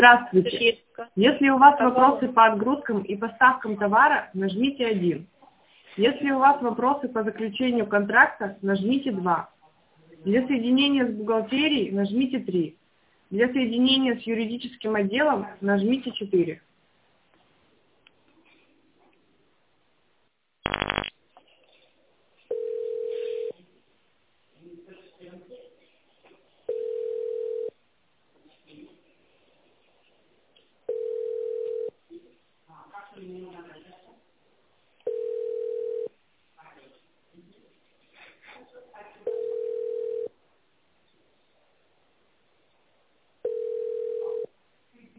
Здравствуйте. Если у вас вопросы по отгрузкам и поставкам товара, нажмите 1. Если у вас вопросы по заключению контракта, нажмите 2. Для соединения с бухгалтерией нажмите 3. Для соединения с юридическим отделом нажмите 4.